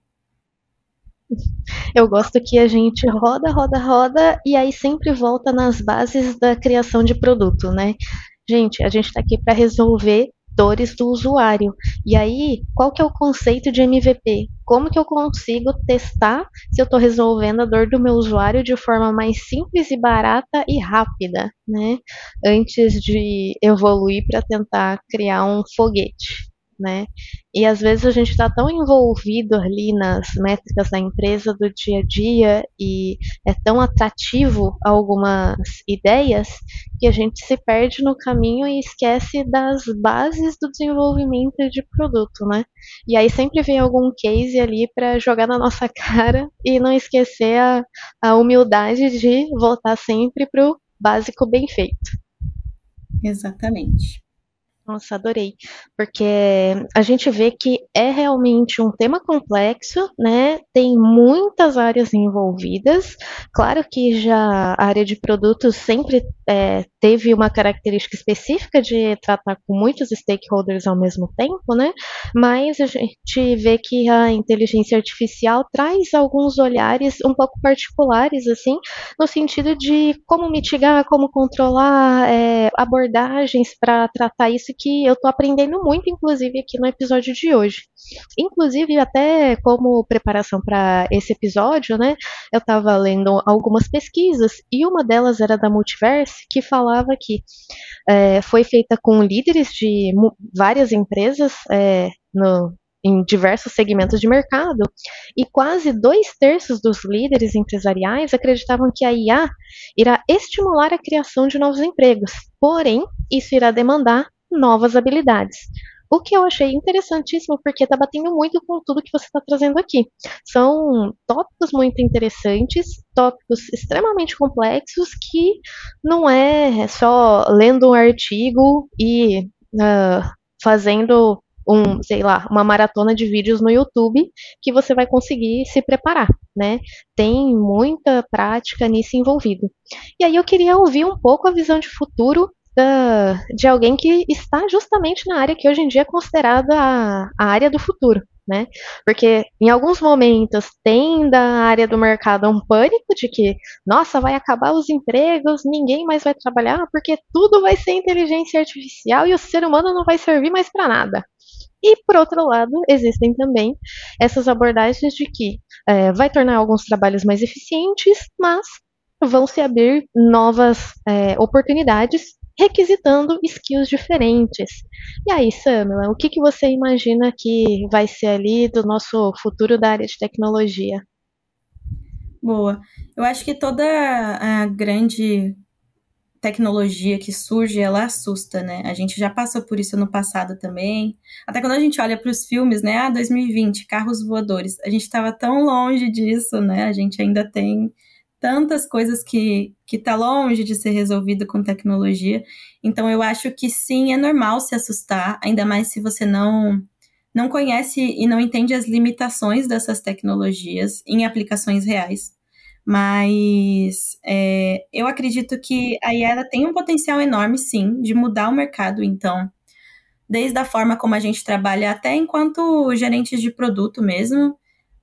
Speaker 1: Eu gosto que a gente roda, roda, roda e aí sempre volta nas bases da criação de produto, né? Gente, a gente está aqui para resolver dores do usuário. E aí, qual que é o conceito de M V P? Como que eu consigo testar se eu estou resolvendo a dor do meu usuário de forma mais simples e barata e rápida, né? Antes de evoluir para tentar criar um foguete, né? E às vezes a gente está tão envolvido ali nas métricas da empresa do dia a dia e é tão atrativo algumas ideias que a gente se perde no caminho e esquece das bases do desenvolvimento de produto, né? E aí sempre vem algum case ali para jogar na nossa cara e não esquecer a, a humildade de voltar sempre para o básico bem feito.
Speaker 2: Exatamente.
Speaker 1: Nossa, adorei, porque a gente vê que é realmente um tema complexo, né? Tem muitas áreas envolvidas. Claro que já a área de produtos sempre é, teve uma característica específica de tratar com muitos stakeholders ao mesmo tempo, né? Mas a gente vê que a inteligência artificial traz alguns olhares um pouco particulares, assim, no sentido de como mitigar, como controlar, é, abordagens para tratar isso, que eu estou aprendendo muito, inclusive, aqui no episódio de hoje. Inclusive, até como preparação para esse episódio, né, eu estava lendo algumas pesquisas, e uma delas era da Multiverse, que falava que é, foi feita com líderes de várias empresas é, no, em diversos segmentos de mercado, e quase dois terços dos líderes empresariais acreditavam que a I A irá estimular a criação de novos empregos, porém, isso irá demandar novas habilidades. O que eu achei interessantíssimo, porque está batendo muito com tudo que você está trazendo aqui. São tópicos muito interessantes, tópicos extremamente complexos, que não é só lendo um artigo e uh, fazendo um, sei lá, uma maratona de vídeos no YouTube que você vai conseguir se preparar, né? Tem muita prática nisso envolvido. E aí eu queria ouvir um pouco a visão de futuro da, de alguém que está justamente na área que hoje em dia é considerada a, a área do futuro, né? Porque em alguns momentos tem da área do mercado um pânico de que, nossa, vai acabar os empregos, ninguém mais vai trabalhar porque tudo vai ser inteligência artificial e o ser humano não vai servir mais para nada. E, por outro lado, existem também essas abordagens de que é, vai tornar alguns trabalhos mais eficientes, mas vão se abrir novas é, oportunidades, requisitando skills diferentes. E aí, Samela, o que, que você imagina que vai ser ali do nosso futuro da área de tecnologia?
Speaker 2: Boa. Eu acho que toda a grande tecnologia que surge, ela assusta, né? A gente já passou por isso no passado também. Até quando a gente olha para os filmes, né? Ah, dois mil e vinte, carros voadores. A gente estava tão longe disso, né? A gente ainda tem tantas coisas que que tá longe de ser resolvido com tecnologia. Então eu acho que sim, é normal se assustar, ainda mais se você não não conhece e não entende as limitações dessas tecnologias em aplicações reais. Mas é, eu acredito que a I A ela tem um potencial enorme, sim, de mudar o mercado. Então, desde a forma como a gente trabalha, até enquanto gerentes de produto mesmo,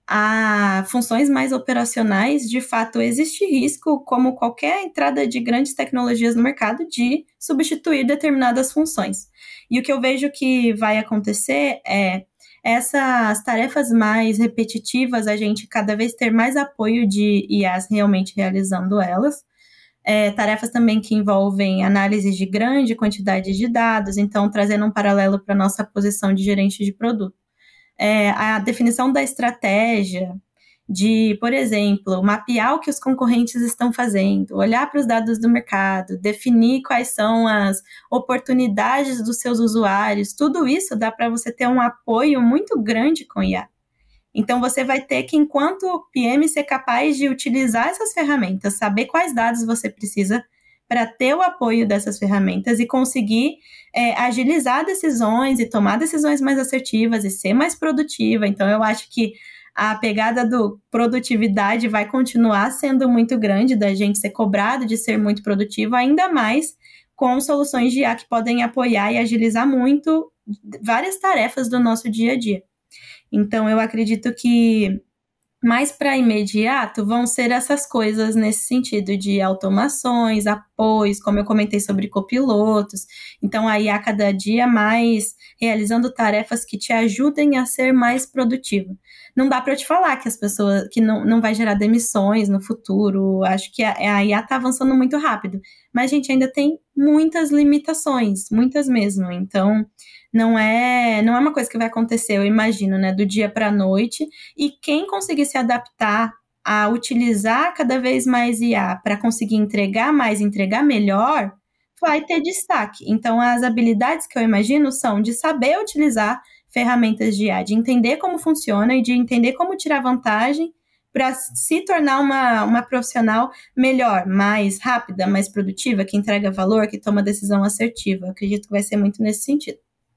Speaker 2: a funções mais operacionais, de fato, existe risco, como qualquer entrada de grandes tecnologias no mercado, de substituir determinadas funções. E o que eu vejo que vai acontecer é essas tarefas mais repetitivas, a gente cada vez ter mais apoio de I As realmente realizando elas. É, tarefas também que envolvem análise de grande quantidade de dados, então trazendo um paralelo para a nossa posição de gerente de produto. É, a definição da estratégia, de, por exemplo, mapear o que os concorrentes estão fazendo, olhar para os dados do mercado, definir quais são as oportunidades dos seus usuários, tudo isso dá para você ter um apoio muito grande com I A. Então, você vai ter que, enquanto P M, ser capaz de utilizar essas ferramentas, saber quais dados você precisa para ter o apoio dessas ferramentas e conseguir é, agilizar decisões e tomar decisões mais assertivas e ser mais produtiva. Então, eu acho que a pegada do produtividade vai continuar sendo muito grande, da gente ser cobrado de ser muito produtivo, ainda mais com soluções de I A que podem apoiar e agilizar muito várias tarefas do nosso dia a dia. Então, eu acredito que mais para imediato vão ser essas coisas nesse sentido de automações, apoios, como eu comentei sobre copilotos. Então, aí a cada dia mais realizando tarefas que te ajudem a ser mais produtivo. Não dá para eu te falar que as pessoas que não, não vai gerar demissões no futuro. Acho que a, a I A está avançando muito rápido, mas a gente ainda tem muitas limitações, muitas mesmo. Então, não é, não é uma coisa que vai acontecer, eu imagino, né, do dia para a noite. E quem conseguir se adaptar a utilizar cada vez mais I A para conseguir entregar mais, entregar melhor, vai ter destaque. Então, as habilidades que eu imagino são de saber utilizar ferramentas de I A, de entender como funciona e de entender como tirar vantagem para se tornar uma, uma profissional melhor, mais rápida, mais produtiva, que entrega valor, que toma decisão assertiva. Eu acredito que vai ser muito nesse sentido.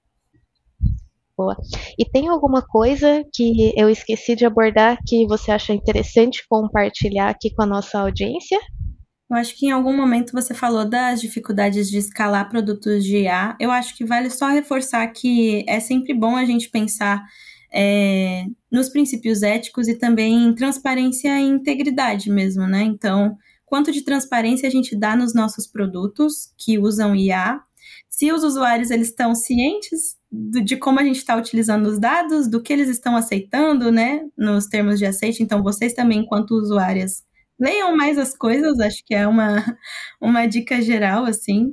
Speaker 1: Boa. E tem alguma coisa que eu esqueci de abordar que você acha interessante compartilhar aqui com a nossa audiência?
Speaker 2: Eu acho que em algum momento você falou das dificuldades de escalar produtos de I A. Eu acho que vale só reforçar que é sempre bom a gente pensar é, nos princípios éticos e também em transparência e integridade mesmo, né? Então, quanto de transparência a gente dá nos nossos produtos que usam I A? Se os usuários eles estão cientes de como a gente está utilizando os dados, do que eles estão aceitando, né, nos termos de aceite. Então, vocês também, enquanto usuárias, leiam mais as coisas, acho que é uma, uma dica geral, assim.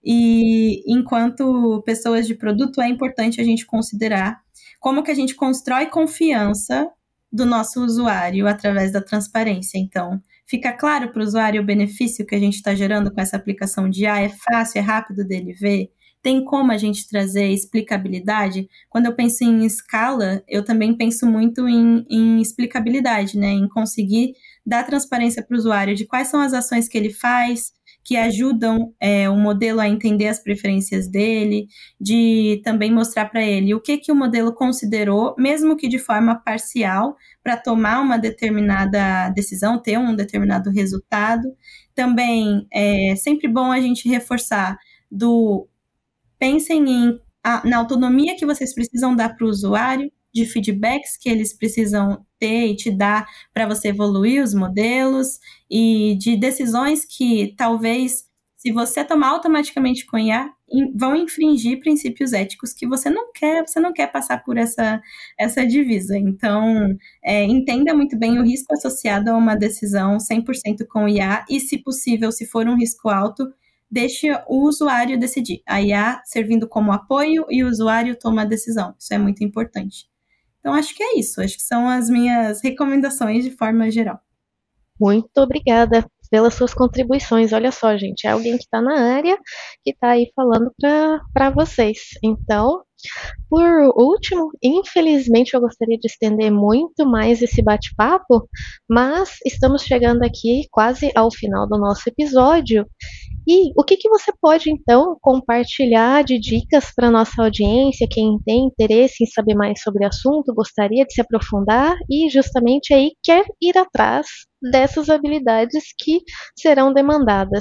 Speaker 2: E enquanto pessoas de produto, é importante a gente considerar como que a gente constrói confiança do nosso usuário através da transparência. Então, fica claro para o usuário o benefício que a gente está gerando com essa aplicação de I A? É fácil, é rápido dele ver? Tem como a gente trazer explicabilidade? Quando eu penso em escala, eu também penso muito em, em explicabilidade, né? Em conseguir dar transparência para o usuário de quais são as ações que ele faz, que ajudam é, o modelo a entender as preferências dele, de também mostrar para ele o que, que o modelo considerou, mesmo que de forma parcial, para tomar uma determinada decisão, ter um determinado resultado. Também é sempre bom a gente reforçar do... Pensem em, a, na autonomia que vocês precisam dar para o usuário, de feedbacks que eles precisam ter e te dar para você evoluir os modelos, e de decisões que talvez, se você tomar automaticamente com I A, vão infringir princípios éticos que você não quer, você não quer passar por essa, essa divisa. Então, é, entenda muito bem o risco associado a uma decisão cem por cento com I A e, se possível, se for um risco alto, deixe o usuário decidir. A I A servindo como apoio e o usuário toma a decisão. Isso é muito importante. Então, acho que é isso. Acho que são as minhas recomendações de forma geral.
Speaker 1: Muito obrigada pelas suas contribuições. Olha só, gente, é alguém que está na área que está aí falando para vocês. Então, por último, infelizmente eu gostaria de estender muito mais esse bate-papo, mas estamos chegando aqui quase ao final do nosso episódio. E o que, que você pode, então, compartilhar de dicas para nossa audiência, quem tem interesse em saber mais sobre o assunto, gostaria de se aprofundar e justamente aí quer ir atrás dessas habilidades que serão demandadas?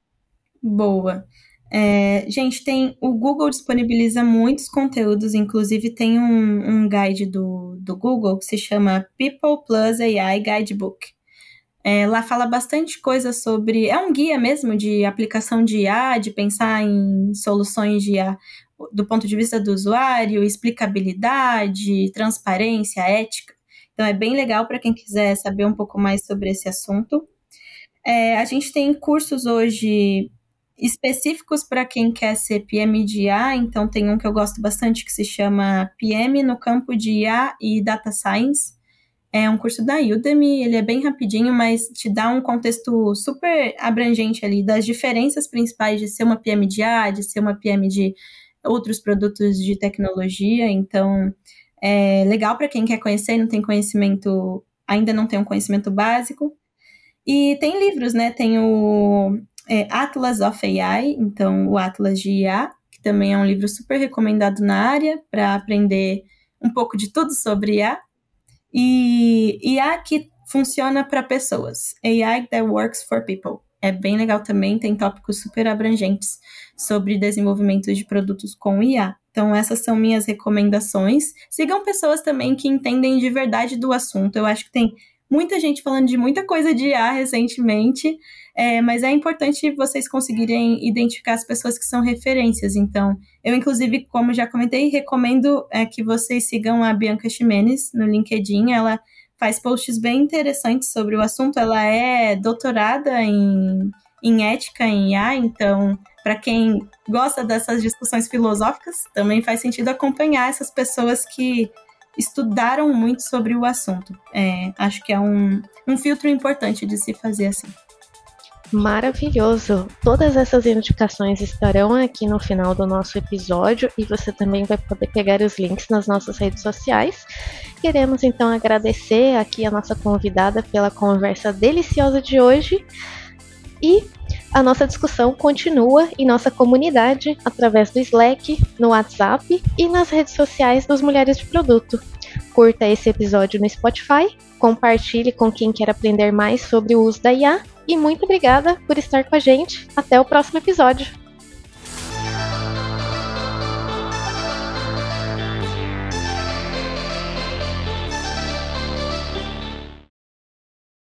Speaker 2: Boa. É, gente, tem o Google disponibiliza muitos conteúdos, inclusive tem um, um guide do, do Google que se chama People Plus A I Guidebook. É, lá fala bastante coisa sobre... É um guia mesmo de aplicação de I A, de pensar em soluções de I A do ponto de vista do usuário, explicabilidade, transparência, ética. Então é bem legal para quem quiser saber um pouco mais sobre esse assunto. É, a gente tem cursos hoje específicos para quem quer ser P M de I A, então tem um que eu gosto bastante que se chama P M no campo de I A e Data Science. É um curso da Udemy, ele é bem rapidinho, mas te dá um contexto super abrangente ali das diferenças principais de ser uma P M de I A, de ser uma P M de outros produtos de tecnologia. Então, é legal para quem quer conhecer e não tem conhecimento, ainda não tem um conhecimento básico. E tem livros, né? Tem o é, Atlas of A I, então o Atlas de I A, que também é um livro super recomendado na área para aprender um pouco de tudo sobre I A. E I A que funciona para pessoas. A I that works for people. É bem legal também, tem tópicos super abrangentes sobre desenvolvimento de produtos com I A. Então, essas são minhas recomendações. Sigam pessoas também que entendem de verdade do assunto. Eu acho que tem muita gente falando de muita coisa de I A recentemente, é, mas é importante vocês conseguirem identificar as pessoas que são referências. Então, eu, inclusive, como já comentei, recomendo é, que vocês sigam a Bianca Ximenes no LinkedIn. Ela faz posts bem interessantes sobre o assunto. Ela é doutorada em, em ética em I A, então, para quem gosta dessas discussões filosóficas, também faz sentido acompanhar essas pessoas que estudaram muito sobre o assunto. É, acho que é um, um filtro importante de se fazer assim.
Speaker 1: Maravilhoso! Todas essas indicações estarão aqui no final do nosso episódio e você também vai poder pegar os links nas nossas redes sociais. Queremos então agradecer aqui a nossa convidada pela conversa deliciosa de hoje e a nossa discussão continua em nossa comunidade através do Slack, no WhatsApp e nas redes sociais dos Mulheres de Produto. Curta esse episódio no Spotify, compartilhe com quem quer aprender mais sobre o uso da I A e muito obrigada por estar com a gente. Até o próximo episódio!